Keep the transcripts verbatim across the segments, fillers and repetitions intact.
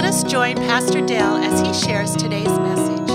Let us join Pastor Dale as he shares today's message.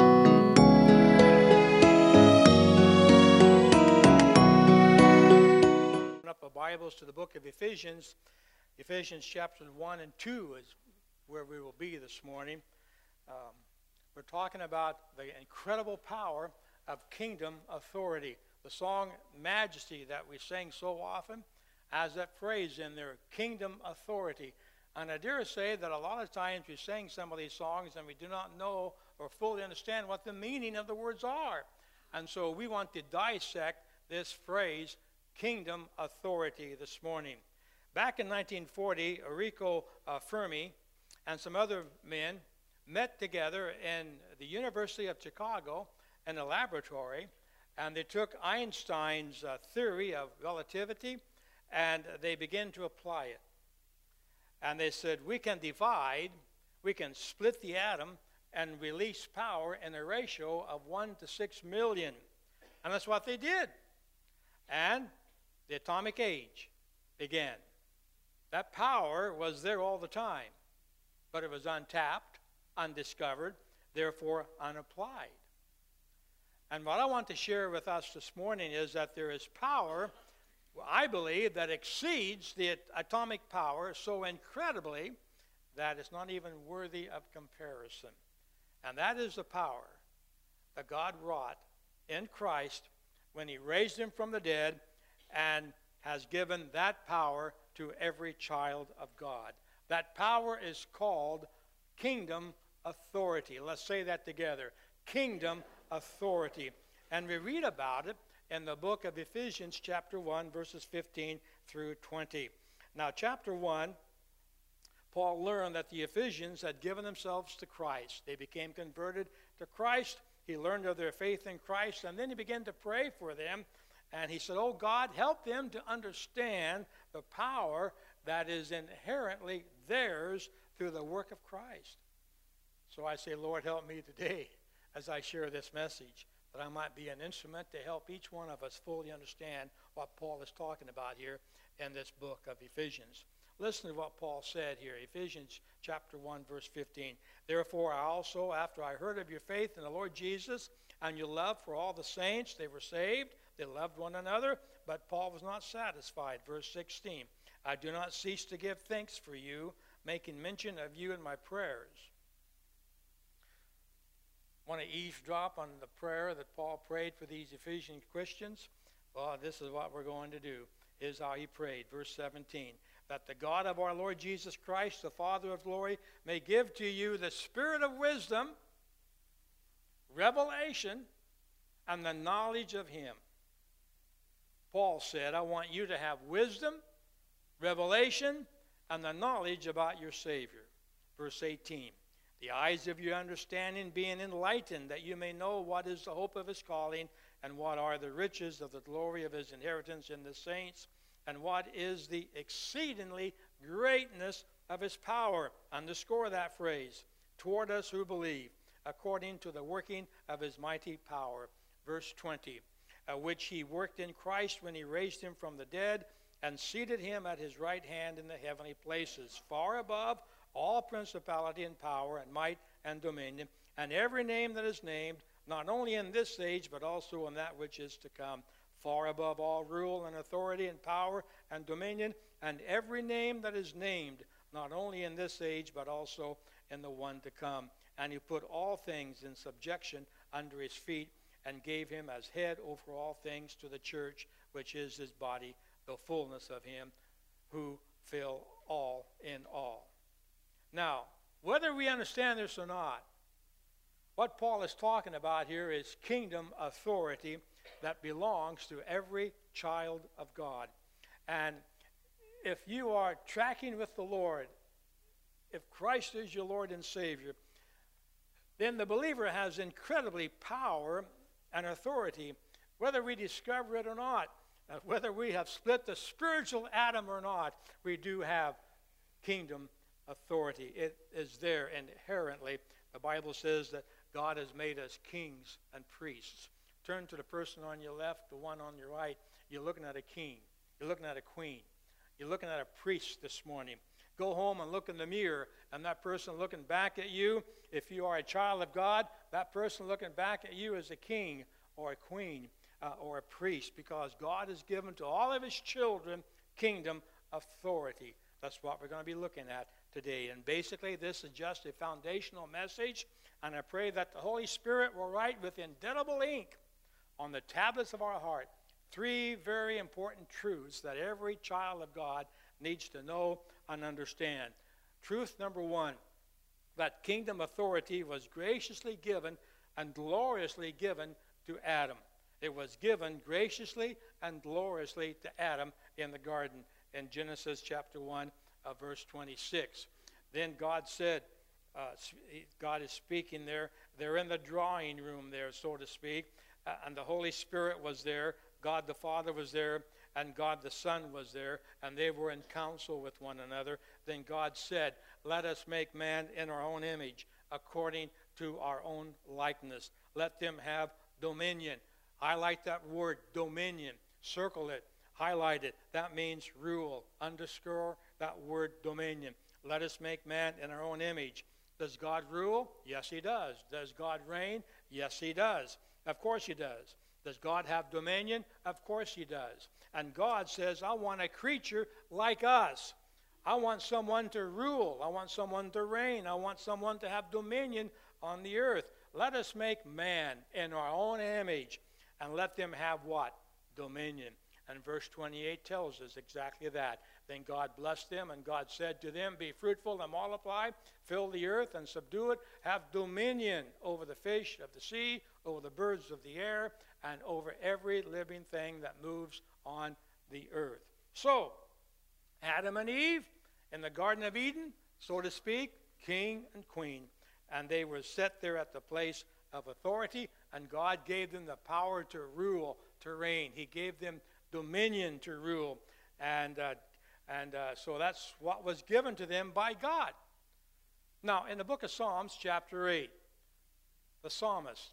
Open up our Bibles to the book of Ephesians. Ephesians chapters one and two is where we will be this morning. Um, we're talking about the incredible power of kingdom authority. The song Majesty that we sing so often has that phrase in there, kingdom authority. And I dare say that a lot of times we sing some of these songs and we do not know or fully understand what the meaning of the words are. And so we want to dissect this phrase, kingdom authority, this morning. Back in nineteen forty, Enrico uh, Fermi and some other men met together in the University of Chicago in a laboratory, and they took Einstein's uh, theory of relativity and they began to apply it. And they said, we can divide, we can split the atom and release power in a ratio of one to six million. And that's what they did. And the atomic age began. That power was there all the time, but it was untapped, undiscovered, therefore unapplied. And what I want to share with us this morning is that there is power, I believe, that exceeds the atomic power so incredibly that it's not even worthy of comparison. And that is the power that God wrought in Christ when he raised him from the dead and has given that power to every child of God. That power is called kingdom authority. Let's say that together. Kingdom authority. And we read about it in the book of Ephesians chapter one, verses fifteen through twenty. Now, chapter one, Paul learned that the Ephesians had given themselves to Christ. They became converted to Christ. He learned of their faith in Christ, and then he began to pray for them. And he said, oh God, help them to understand the power that is inherently theirs through the work of Christ. So I say, Lord, help me today as I share this message, that I might be an instrument to help each one of us fully understand what Paul is talking about here in this book of Ephesians. Listen to what Paul said here, Ephesians chapter one, verse fifteen. Therefore I also, after I heard of your faith in the Lord Jesus and your love for all the saints, they were saved, they loved one another, but Paul was not satisfied. Verse sixteen, I do not cease to give thanks for you, making mention of you in my prayers. Want to eavesdrop on the prayer that Paul prayed for these Ephesian Christians? Well, this is what we're going to do. Here's how he prayed. Verse seventeen, that the God of our Lord Jesus Christ, the Father of glory, may give to you the spirit of wisdom, revelation, and the knowledge of him. Paul said, I want you to have wisdom, revelation, and the knowledge about your Savior. Verse eighteen, the eyes of your understanding being enlightened, that you may know what is the hope of his calling, and what are the riches of the glory of his inheritance in the saints, and what is the exceedingly greatness of his power. Underscore that phrase, toward us who believe, according to the working of his mighty power. Verse twenty, uh, which he worked in Christ when he raised him from the dead, and seated him at his right hand in the heavenly places, far above all principality and power and might and dominion, and every name that is named, not only in this age, but also in that which is to come, far above all rule and authority and power and dominion, and every name that is named, not only in this age, but also in the one to come. And he put all things in subjection under his feet, and gave him as head over all things to the church, which is his body, the fullness of him who fill all in all. Now, whether we understand this or not, what Paul is talking about here is kingdom authority that belongs to every child of God. And if you are tracking with the Lord, if Christ is your Lord and Savior, then the believer has incredibly power and authority, whether we discover it or not, uh, whether we have split the spiritual atom or not, we do have kingdom authority. It is there inherently. The Bible says that God has made us kings and priests. Turn to the person on your left, the one on your right. You're looking at a king. You're looking at a queen. You're looking at a priest this morning. go home and look in the mirror, and that person looking back at you, if you are a child of God, that person looking back at you is a king or a queen uh, or a priest, because God has given to all of his children kingdom authority. That's what we're going to be looking at today. And basically, this is just a foundational message, and I pray that the Holy Spirit will write with indelible ink on the tablets of our heart three very important truths that every child of God needs to know and understand. Truth number one, that kingdom authority was graciously given and gloriously given to Adam. It was given graciously and gloriously to Adam in the garden in Genesis chapter one, uh, verse twenty-six. Then God said, uh, God is speaking there. They're in the drawing room there, so to speak, uh, and the Holy Spirit was there. God the Father was there, and God the Son was there, and they were in counsel with one another. Then God said, let us make man in our own image, according to our own likeness. Let them have dominion. Highlight that word, dominion. Circle it. Highlight it. That means rule. Underscore that word, dominion. Let us make man in our own image. Does God rule? Yes, he does. Does God reign? Yes, he does. Of course he does. Does God have dominion? Of course he does. And God says, I want a creature like us. I want someone to rule. I want someone to reign. I want someone to have dominion on the earth. Let us make man in our own image, and let them have what? Dominion. And verse twenty-eight tells us exactly that. Then God blessed them, and God said to them, be fruitful and multiply, fill the earth and subdue it, have dominion over the fish of the sea, over the birds of the air, and over every living thing that moves on the earth. So, Adam and Eve in the Garden of Eden, so to speak, king and queen. And they were set there at the place of authority, and God gave them the power to rule, to reign. He gave them dominion to rule. And, uh, and uh, so that's what was given to them by God. Now, in the book of Psalms, chapter eight, the psalmist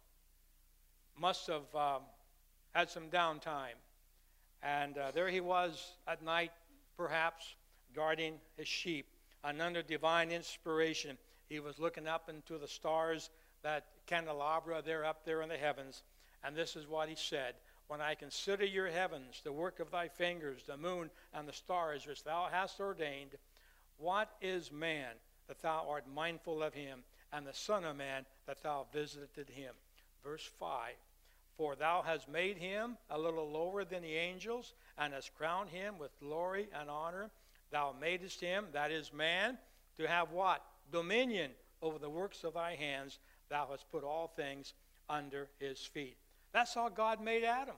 must have um, had some downtime. And uh, there he was at night, perhaps, guarding his sheep. And under divine inspiration, he was looking up into the stars, that candelabra there up there in the heavens. And this is what he said. When I consider your heavens, the work of thy fingers, the moon and the stars which thou hast ordained, what is man that thou art mindful of him, and the Son of Man that thou visited him? Verse five. For thou hast made him a little lower than the angels, and hast crowned him with glory and honor. Thou madest him, that is man, to have what? Dominion over the works of thy hands. Thou hast put all things under his feet. That's how God made Adam.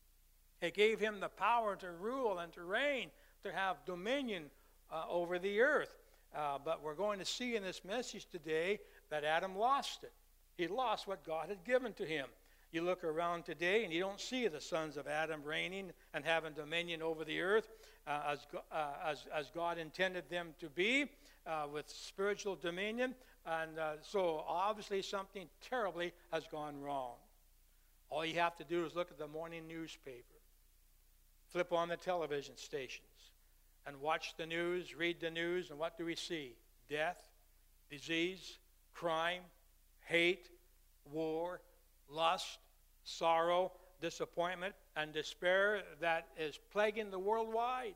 He gave him the power to rule and to reign, to have dominion uh, over the earth. Uh, but we're going to see in this message today that Adam lost it. He lost what God had given to him. You look around today and you don't see the sons of Adam reigning and having dominion over the earth uh, as, uh, as, as God intended them to be, uh, with spiritual dominion. And uh, so obviously something terribly has gone wrong. All you have to do is look at the morning newspaper, flip on the television stations, and watch the news, read the news, and what do we see? Death, disease, crime, hate, war, lust, sorrow, disappointment, and despair that is plaguing the world wide.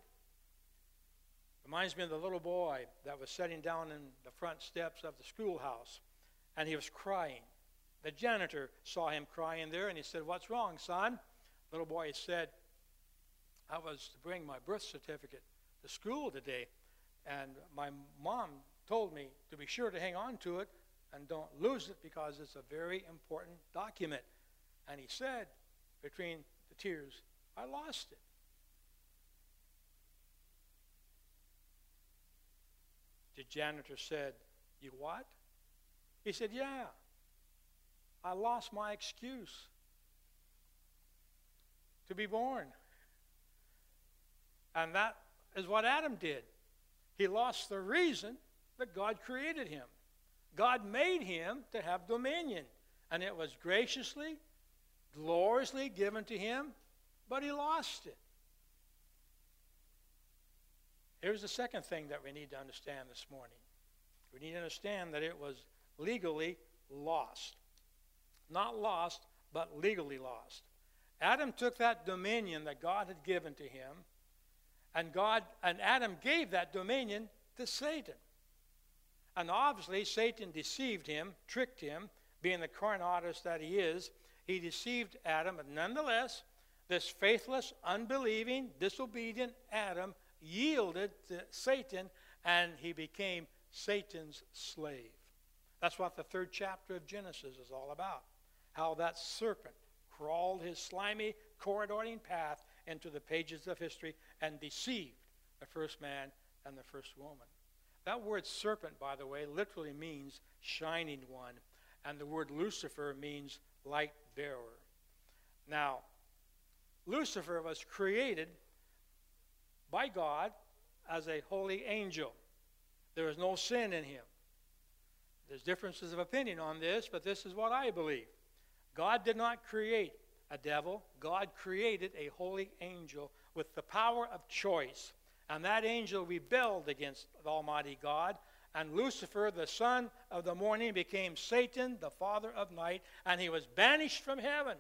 Reminds me of the little boy that was sitting down in the front steps of the schoolhouse, and he was crying. The janitor saw him crying there, and he said, what's wrong, son? The little boy said, I was to bring my birth certificate to school today, and my mom told me to be sure to hang on to it and don't lose it because it's a very important document. And he said, between the tears, I lost it. The janitor said, you what? He said, yeah, I lost my excuse to be born. And that is what Adam did. He lost the reason that God created him. God made him to have dominion, and it was graciously, gloriously given to him, but he lost it. Here's the second thing that we need to understand this morning. We need to understand that it was legally lost. Not lost, but legally lost. Adam took that dominion that God had given to him, and God and Adam gave that dominion to Satan. And obviously, Satan deceived him, tricked him, being the carnal artist that he is. He deceived Adam, but nonetheless, this faithless, unbelieving, disobedient Adam yielded to Satan, and he became Satan's slave. That's what the third chapter of Genesis is all about. How that serpent crawled his slimy, corridoring path into the pages of history and deceived the first man and the first woman. That word serpent, by the way, literally means shining one, and the word Lucifer means light bearer. Now, Lucifer was created by God as a holy angel. There is no sin in him. There's differences of opinion on this, but this is what I believe. God did not create a devil. God created a holy angel with the power of choice. And that angel rebelled against the Almighty God. And Lucifer, the son of the morning, became Satan, the father of night, and he was banished from heaven.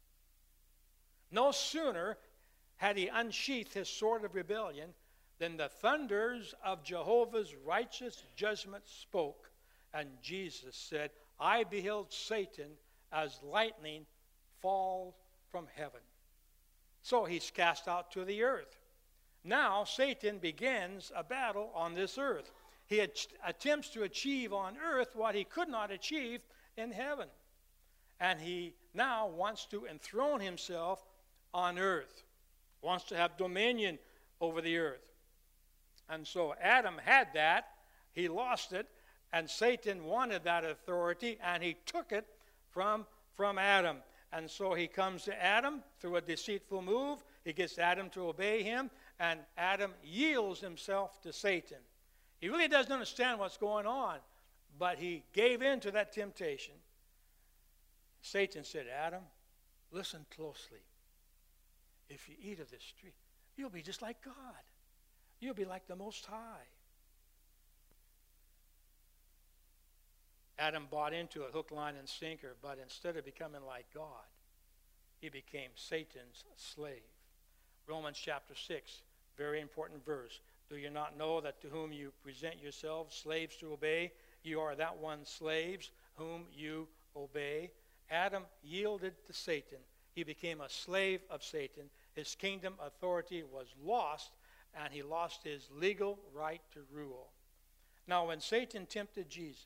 No sooner had he unsheathed his sword of rebellion than the thunders of Jehovah's righteous judgment spoke. And Jesus said, I beheld Satan as lightning fall from heaven. So he's cast out to the earth. Now Satan begins a battle on this earth. He attempts to achieve on earth what he could not achieve in heaven. And he now wants to enthrone himself on earth, wants to have dominion over the earth. And so Adam had that, he lost it, and Satan wanted that authority, and he took it from, from Adam. And so he comes to Adam through a deceitful move. He gets Adam to obey him, and Adam yields himself to Satan. He really doesn't understand what's going on, but he gave in to that temptation. Satan said, Adam, listen closely. If you eat of this tree, you'll be just like God. You'll be like the Most High. Adam bought into it hook, line, and sinker, but instead of becoming like God, he became Satan's slave. Romans chapter six, very important verse. Do you not know that to whom you present yourselves slaves to obey, you are that one slaves whom you obey? Adam yielded to Satan. He became a slave of Satan. His kingdom authority was lost, and he lost his legal right to rule. Now, when Satan tempted Jesus,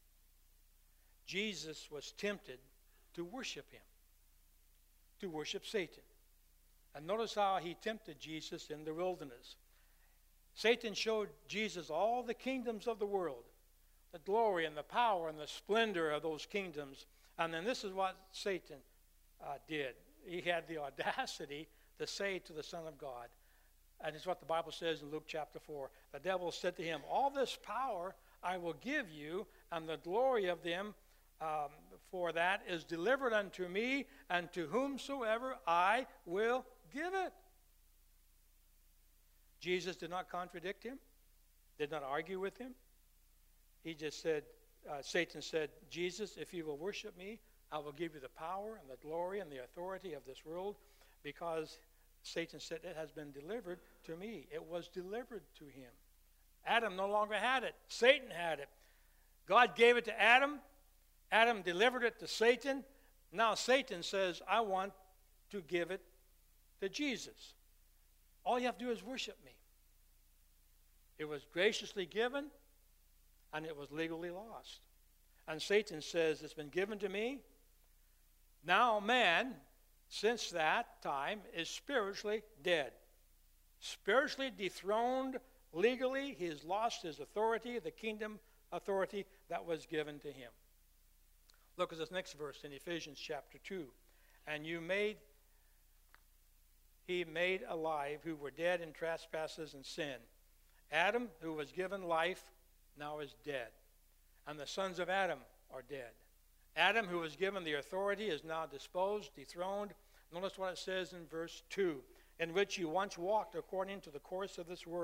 Jesus was tempted to worship him, to worship Satan. And notice how he tempted Jesus in the wilderness. Satan showed Jesus all the kingdoms of the world, the glory and the power and the splendor of those kingdoms. And then this is what Satan uh, did. He had the audacity to say to the Son of God, and it's what the Bible says in Luke chapter four. The devil said to him, all this power I will give you, and the glory of them um, for that is delivered unto me, and to whomsoever I will give it. Jesus did not contradict him, did not argue with him. He just said, uh, Satan said, Jesus, if you will worship me, I will give you the power and the glory and the authority of this world, because Satan said, it has been delivered to me. It was delivered to him. Adam no longer had it. Satan had it. God gave it to Adam. Adam delivered it to Satan. Now Satan says, I want to give it to Jesus. All you have to do is worship me. It was graciously given, and it was legally lost. And Satan says, it's been given to me. Now man, since that time, is spiritually dead. Spiritually dethroned legally. He has lost his authority, the kingdom authority that was given to him. Look at this next verse in Ephesians chapter two. And you made, he made alive who were dead in trespasses and sin. Adam, who was given life, now is dead. And the sons of Adam are dead. Adam, who was given the authority, is now disposed, dethroned. Notice what it says in verse two. In which you once walked according to the course of this world,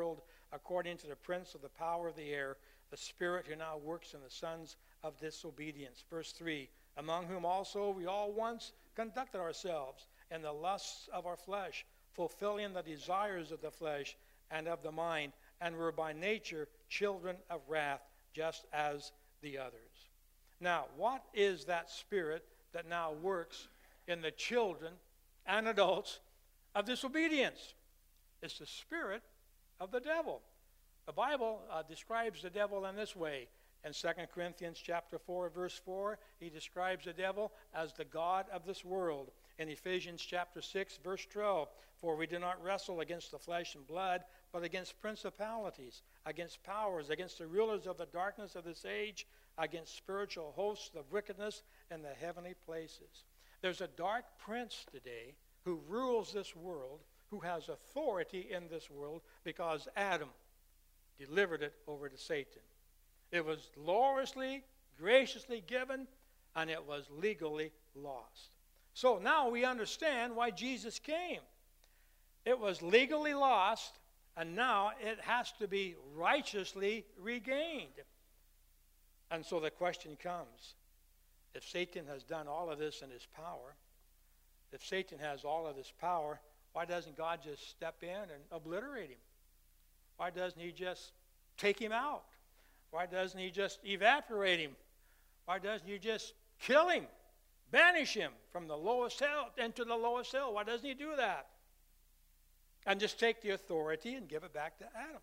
according to the prince of the power of the air, the spirit who now works in the sons of disobedience. Verse three, among whom also we all once conducted ourselves in the lusts of our flesh, fulfilling the desires of the flesh and of the mind, and were by nature children of wrath, just as the others. Now, what is that spirit that now works in the children and adults of disobedience? It's the spirit of the devil. The Bible uh, describes the devil in this way. In Second Corinthians chapter four, verse four, he describes the devil as the god of this world. In Ephesians chapter six, verse twelve, for we do not wrestle against the flesh and blood, but against principalities, against powers, against the rulers of the darkness of this age, against spiritual hosts of wickedness in the heavenly places. There's a dark prince today who rules this world, who has authority in this world because Adam delivered it over to Satan. It was gloriously, graciously given, and it was legally lost. So now we understand why Jesus came. It was legally lost, and now it has to be righteously regained. And so the question comes, if Satan has done all of this in his power, if Satan has all of this power, why doesn't God just step in and obliterate him? Why doesn't he just take him out? Why doesn't he just evaporate him? Why doesn't he just kill him, banish him from the lowest hell into the lowest hell? Why doesn't he do that? And just take the authority and give it back to Adam.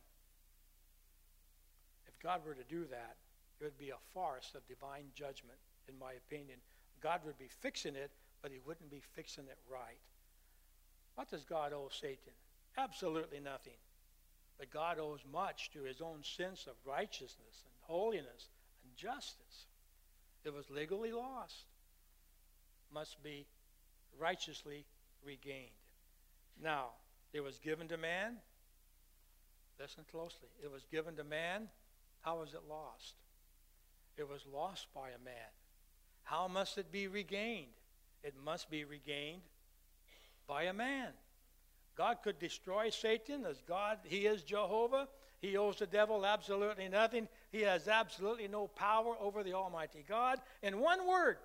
If God were to do that, it would be a farce of divine judgment, in my opinion. God would be fixing it, but he wouldn't be fixing it right. What does God owe Satan? Absolutely nothing. But God owes much to his own sense of righteousness and holiness and justice. It was legally lost, must be righteously regained. Now, it was given to man. Listen closely. It was given to man. How was it lost? It was lost by a man. How must it be regained? It must be regained by a man. God could destroy Satan as God. He is Jehovah. He owes the devil absolutely nothing. He has absolutely no power over the Almighty God. In one word,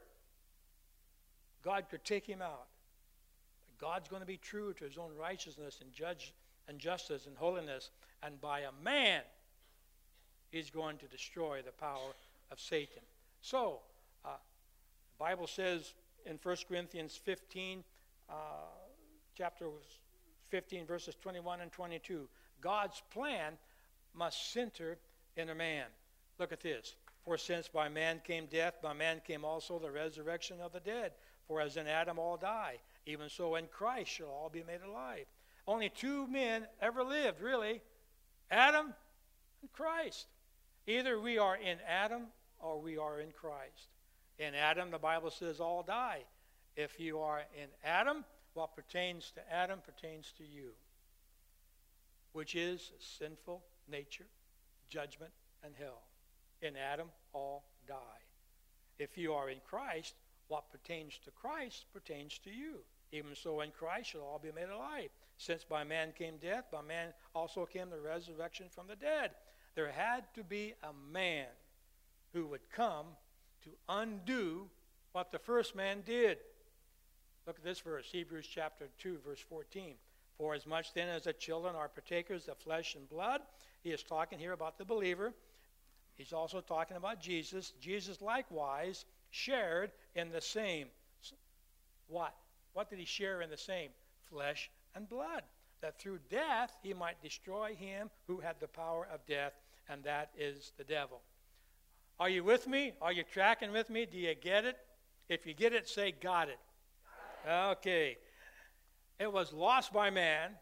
God could take him out. But God's going to be true to his own righteousness and judge and justice and holiness. And by a man, he's going to destroy the power of Satan. So, uh, the Bible says in First Corinthians fifteen, uh, chapter fifteen, verses twenty-one and twenty-two, God's plan must center in a man. Look at this. For since by man came death, by man came also the resurrection of the dead. For as in Adam all die, even so in Christ shall all be made alive. Only two men ever lived, really, Adam and Christ. Either we are in Adam or we are in Christ. In Adam, the Bible says all die. If you are in Adam, what pertains to Adam pertains to you, which is a sinful nature, judgment, and hell. In Adam, all die. If you are in Christ, what pertains to Christ pertains to you. Even so in Christ shall all be made alive. Since by man came death, by man also came the resurrection from the dead. There had to be a man who would come to undo what the first man did. Look at this verse, Hebrews chapter two, verse fourteen. For as much then as the children are partakers of flesh and blood, he is talking here about the believer. He's also talking about Jesus. Jesus likewise shared in the same. What? What did he share in the same? Flesh and blood. That through death he might destroy him who had the power of death, and that is the devil. Are you with me? Are you tracking with me? Do you get it? If you get it, say, got it. Okay. It was lost by man.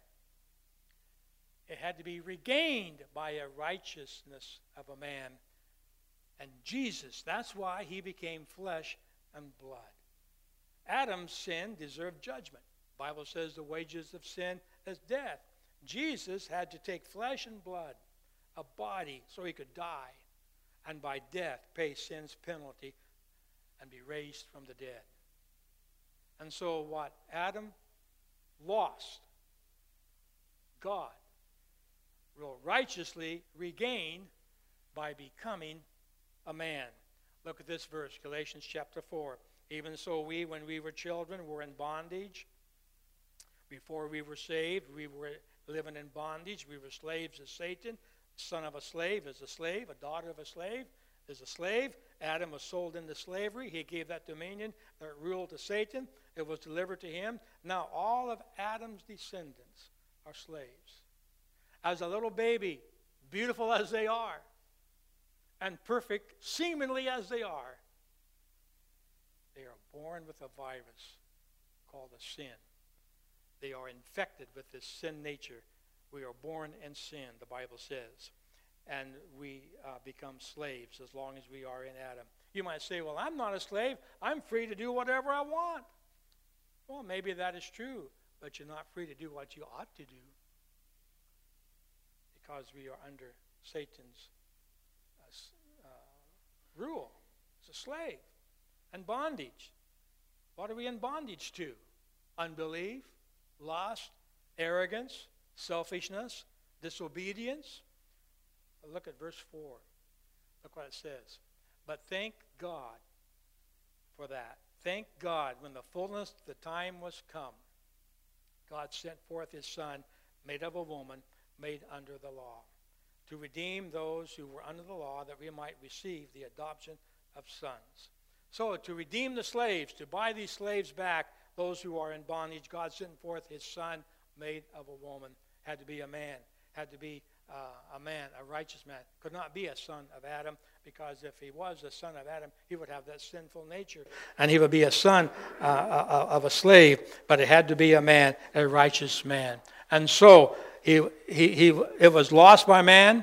It had to be regained by a righteousness of a man. And Jesus, that's why he became flesh and blood. Adam's sin deserved judgment. The Bible says the wages of sin is death. Jesus had to take flesh and blood, a body, so he could die, and by death pay sin's penalty and be raised from the dead. And so what Adam lost, God will righteously regain by becoming a man. Look at this verse, Galatians chapter four. Even so we, when we were children, were in bondage. Before we were saved, we were living in bondage. We were slaves of Satan. Son of a slave is a slave. A daughter of a slave is a slave. Adam was sold into slavery. He gave that dominion, that rule to Satan. It was delivered to him. Now all of Adam's descendants are slaves. As a little baby, beautiful as they are, and perfect seemingly as they are, they are born with a virus called a sin. They are infected with this sin nature. We are born in sin, the Bible says. And we uh, become slaves as long as we are in Adam. You might say, well, I'm not a slave. I'm free to do whatever I want. Well, maybe that is true, but you're not free to do what you ought to do, because we are under Satan's uh, uh, rule. It's a slave and bondage. What are we in bondage to? Unbelief, lust, arrogance, selfishness, disobedience. Look at verse four. Look what it says. But thank God for that. Thank God when the fullness of the time was come, God sent forth his Son, made of a woman, made under the law, to redeem those who were under the law, that we might receive the adoption of sons. So to redeem the slaves, to buy these slaves back, those who are in bondage, God sent forth his Son, made of a woman. Had to be a man. Had to be uh, a man, a righteous man. Could not be a son of Adam, because if he was a son of Adam, he would have that sinful nature. And he would be a son uh, uh, of a slave, but it had to be a man, a righteous man. And so he, he, he, it was lost by man,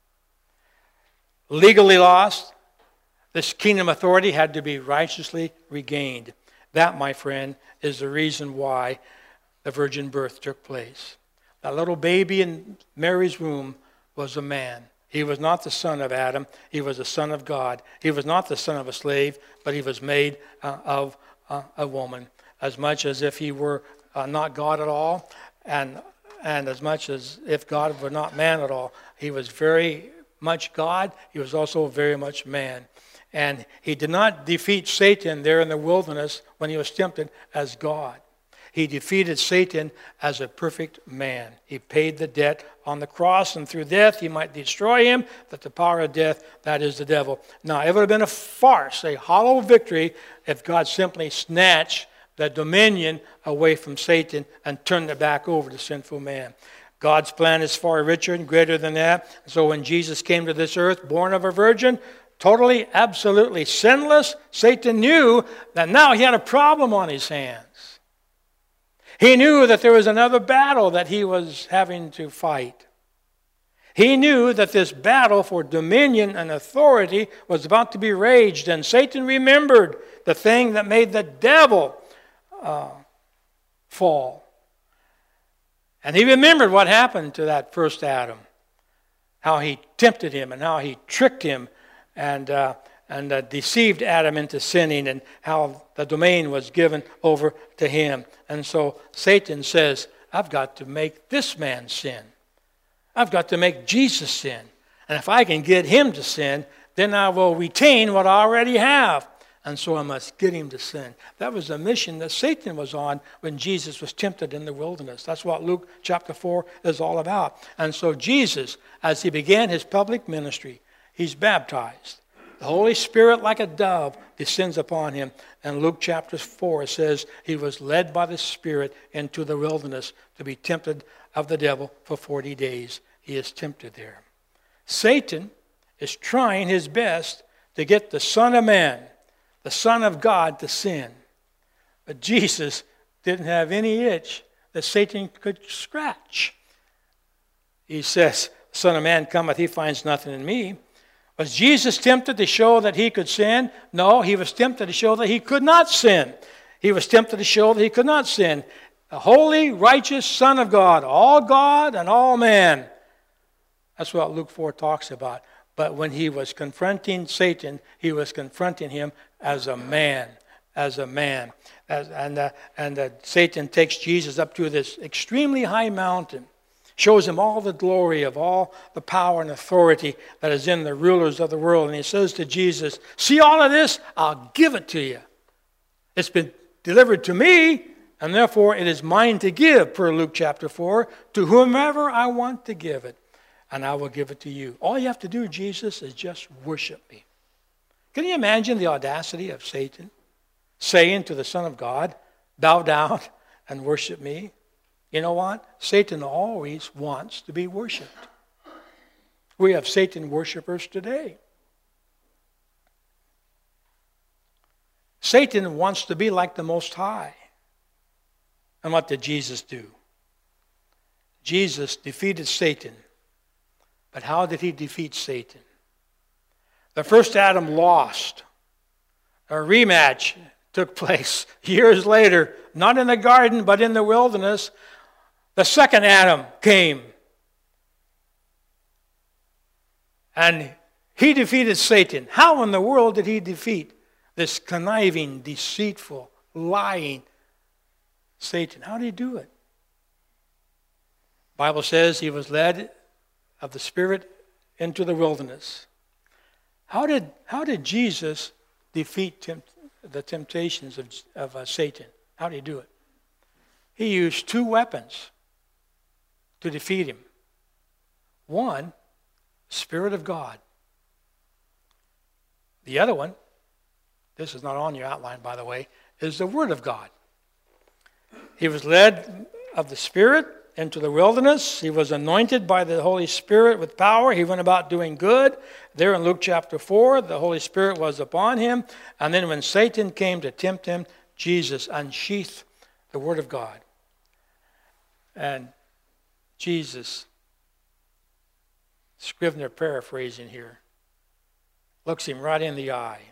legally lost. This kingdom authority had to be righteously regained. That, my friend, is the reason why the virgin birth took place. That little baby in Mary's womb was a man. He was not the son of Adam. He was the son of God. He was not the son of a slave, but he was made uh, of uh, a woman, as much as if he were uh, not God at all, and and as much as if God were not man at all. He was very much God. He was also very much man. And he did not defeat Satan there in the wilderness when he was tempted as God. He defeated Satan as a perfect man. He paid the debt on the cross, and through death he might destroy him, that the power of death, that is the devil. Now, it would have been a farce, a hollow victory, if God simply snatched the dominion away from Satan and turned it back over to sinful man. God's plan is far richer and greater than that. So when Jesus came to this earth, born of a virgin, totally, absolutely sinless, Satan knew that now he had a problem on his hands. He knew that there was another battle that he was having to fight. He knew that this battle for dominion and authority was about to be waged, and Satan remembered the thing that made the devil uh, fall. And he remembered what happened to that first Adam, how he tempted him and how he tricked him and uh, and uh, deceived Adam into sinning, and how the domain was given over to him. And so Satan says, I've got to make this man sin. I've got to make Jesus sin. And if I can get him to sin, then I will retain what I already have. And so I must get him to sin. That was the mission that Satan was on when Jesus was tempted in the wilderness. That's what Luke chapter four is all about. And so Jesus, as he began his public ministry, he's baptized. The Holy Spirit, like a dove, descends upon him. And Luke chapter four says he was led by the Spirit into the wilderness to be tempted of the devil for forty days. He is tempted there. Satan is trying his best to get the Son of Man, the Son of God, to sin. But Jesus didn't have any itch that Satan could scratch. He says, the Son of Man cometh, he finds nothing in me. Was Jesus tempted to show that he could sin? No, he was tempted to show that he could not sin. He was tempted to show that he could not sin. The holy, righteous Son of God, all God and all man. That's what Luke four talks about. But when he was confronting Satan, he was confronting him as a man, as a man. As, and uh, and uh, Satan takes Jesus up to this extremely high mountain, shows him all the glory of all the power and authority that is in the rulers of the world. And he says to Jesus, see all of this? I'll give it to you. It's been delivered to me, and therefore it is mine to give, per Luke chapter four, to whomever I want to give it, and I will give it to you. All you have to do, Jesus, is just worship me. Can you imagine the audacity of Satan saying to the Son of God, bow down and worship me? You know what? Satan always wants to be worshipped. We have Satan worshipers today. Satan wants to be like the Most High. And what did Jesus do? Jesus defeated Satan. But how did he defeat Satan? The first Adam lost. A rematch took place years later, not in the garden, but in the wilderness. The second Adam came. And he defeated Satan. How in the world did he defeat this conniving, deceitful, lying Satan? How did he do it? The Bible says he was led of the Spirit into the wilderness. How did, how did Jesus defeat tempt, the temptations of, of uh, Satan? How did he do it? He used two weapons to defeat him. One, Spirit of God. The other one, this is not on your outline, by the way, is the Word of God. He was led of the Spirit into the wilderness. He was anointed by the Holy Spirit with power. He went about doing good. There in Luke chapter four, the Holy Spirit was upon him. And then when Satan came to tempt him, Jesus unsheathed the Word of God. And Jesus, Scrivener paraphrasing here, looks him right in the eye.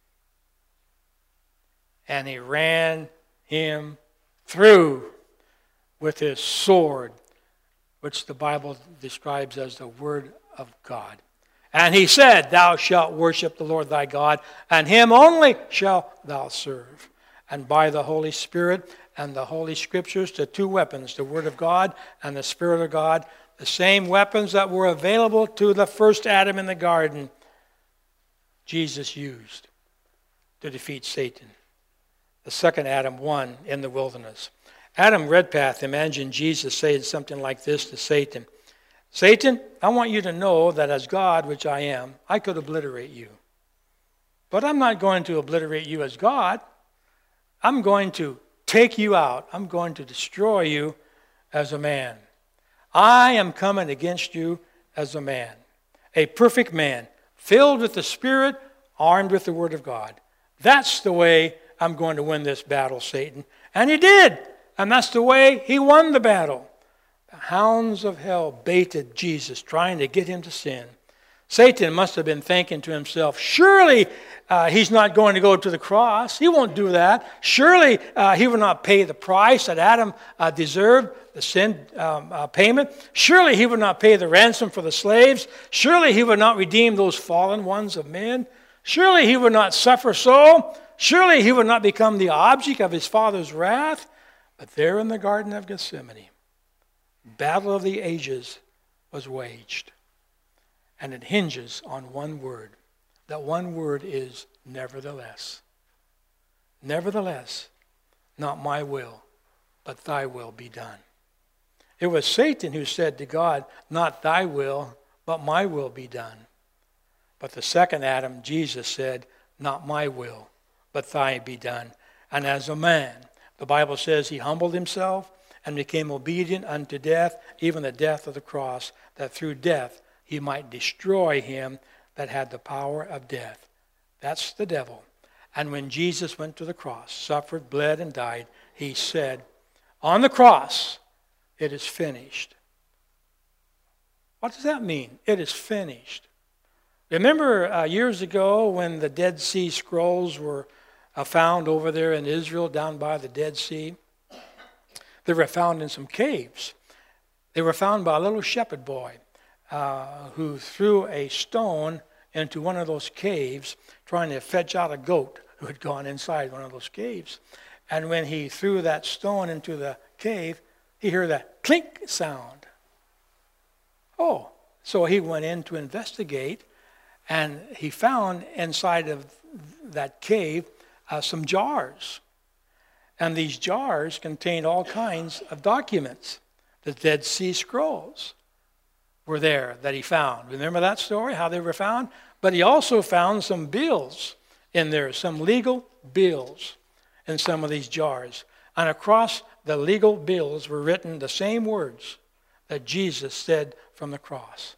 And he ran him through with his sword, which the Bible describes as the Word of God. And he said, thou shalt worship the Lord thy God, and him only shalt thou serve. And by the Holy Spirit and the Holy Scriptures, the two weapons, the Word of God and the Spirit of God, the same weapons that were available to the first Adam in the garden, Jesus used to defeat Satan. The second Adam won in the wilderness. Adam Redpath imagined Jesus saying something like this to Satan. Satan, I want you to know that as God, which I am, I could obliterate you. But I'm not going to obliterate you as God. I'm going to take you out. I'm going to destroy you as a man. I am coming against you as a man, a perfect man, filled with the Spirit, armed with the Word of God. That's the way I'm going to win this battle, Satan. And he did. And that's the way he won the battle. The hounds of hell baited Jesus, trying to get him to sin. Satan must have been thinking to himself, surely uh, he's not going to go to the cross. He won't do that. Surely uh, he will not pay the price that Adam uh, deserved, the sin um, uh, payment. Surely he would not pay the ransom for the slaves. Surely he would not redeem those fallen ones of men. Surely he would not suffer so. Surely he would not become the object of his Father's wrath. But there in the Garden of Gethsemane, battle of the ages was waged. And it hinges on one word. That one word is nevertheless. Nevertheless, not my will, but thy will be done. It was Satan who said to God, not thy will, but my will be done. But the second Adam, Jesus, said, not my will, but thy be done. And as a man, the Bible says he humbled himself and became obedient unto death, even the death of the cross, that through death he might destroy him that had the power of death. That's the devil. And when Jesus went to the cross, suffered, bled, and died, he said, on the cross, it is finished. What does that mean? It is finished. Remember uh, years ago when the Dead Sea Scrolls were uh, found over there in Israel, down by the Dead Sea? They were found in some caves. They were found by a little shepherd boy uh, who threw a stone into one of those caves trying to fetch out a goat who had gone inside one of those caves. And when he threw that stone into the cave, he heard that clink sound. Oh, so he went in to investigate, and he found inside of that cave uh, some jars. And these jars contained all kinds of documents. The Dead Sea Scrolls were there that he found. Remember that story, how they were found? But he also found some bills in there, some legal bills in some of these jars. And across the legal bills were written the same words that Jesus said from the cross.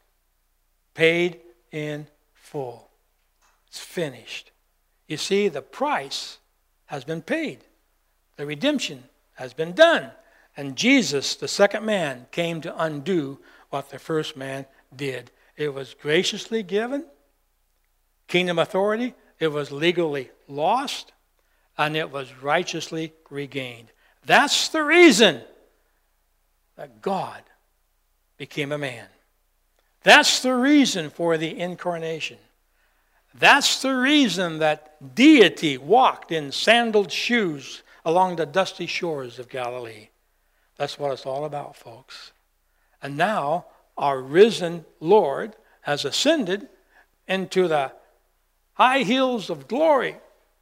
Paid in full. It's finished. You see, the price has been paid. The redemption has been done. And Jesus, the second man, came to undo what the first man did. It was graciously given, kingdom authority. It was legally lost, and it was righteously regained. That's the reason that God became a man. That's the reason for the incarnation. That's the reason that deity walked in sandaled shoes along the dusty shores of Galilee. That's what it's all about, folks. And now our risen Lord has ascended into the high hills of glory.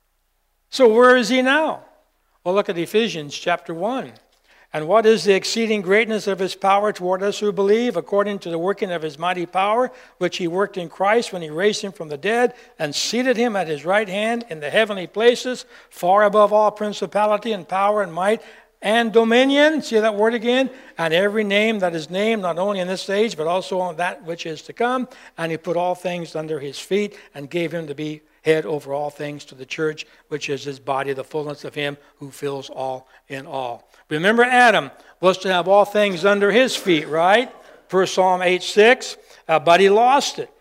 So where is he now? Well, look at Ephesians chapter one. And what is the exceeding greatness of his power toward us who believe, according to the working of his mighty power, which he worked in Christ when he raised him from the dead and seated him at his right hand in the heavenly places, far above all principality and power and might and dominion. See that word again? And every name that is named, not only in this age, but also on that which is to come. And he put all things under his feet and gave him to be head over all things to the church, which is his body, the fullness of him who fills all in all. Remember, Adam was to have all things under his feet, right? First Psalm eight six, uh, but he lost it.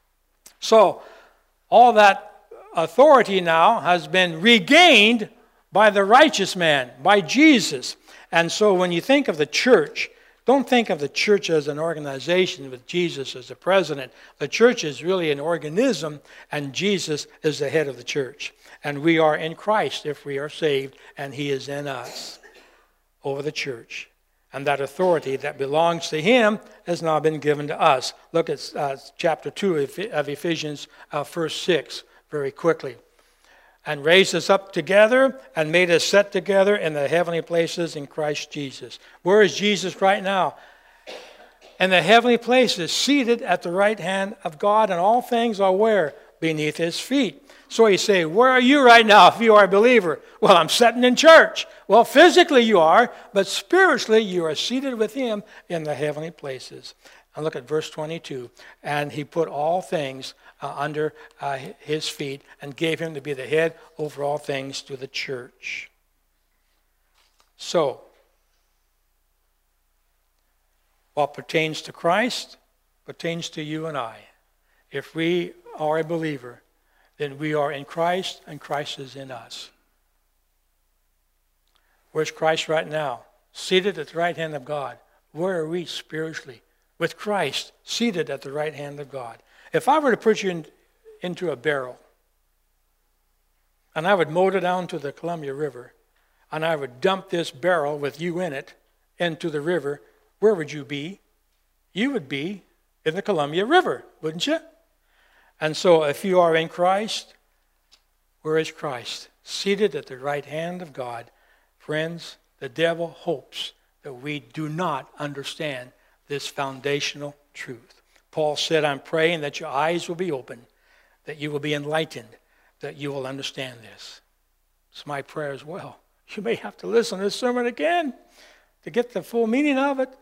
So, all that authority now has been regained by the righteous man, by Jesus. And so when you think of the church, don't think of the church as an organization with Jesus as the president. The church is really an organism, and Jesus is the head of the church. And we are in Christ if we are saved, and he is in us over the church. And that authority that belongs to him has now been given to us. Look at uh, chapter two of Ephesians, uh, verse six, very quickly. And raised us up together and made us sit together in the heavenly places in Christ Jesus. Where is Jesus right now? In the heavenly places, seated at the right hand of God, and all things are where? Beneath his feet. So you say, where are you right now if you are a believer? Well, I'm sitting in church. Well, physically you are, but spiritually you are seated with him in the heavenly places. And look at verse twenty-two. And he put all things uh, under uh, his feet and gave him to be the head over all things to the church. So, what pertains to Christ pertains to you and I. If we are a believer, then we are in Christ and Christ is in us. Where's Christ right now? Seated at the right hand of God. Where are we spiritually? With Christ seated at the right hand of God. If I were to put you in, into a barrel, and I would motor down to the Columbia River, and I would dump this barrel with you in it into the river, where would you be? You would be in the Columbia River, wouldn't you? And so if you are in Christ, where is Christ? Seated at the right hand of God. Friends, the devil hopes that we do not understand this foundational truth. Paul said, I'm praying that your eyes will be open, that you will be enlightened, that you will understand this. It's my prayer as well. You may have to listen to this sermon again to get the full meaning of it.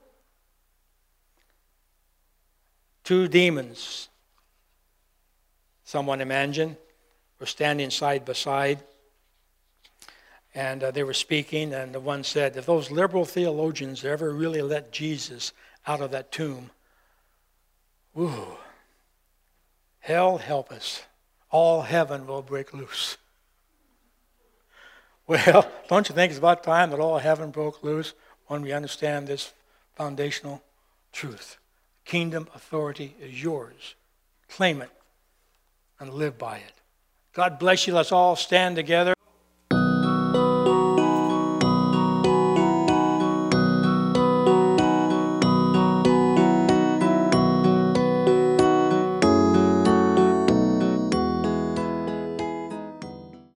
Two demons, someone imagine, were standing side by side, and uh, they were speaking, and the one said, if those liberal theologians ever really let Jesus out of that tomb, woo, hell help us. All heaven will break loose. Well, don't you think it's about time that all heaven broke loose when we understand this foundational truth? Kingdom authority is yours. Claim it and live by it. God bless you. Let's all stand together.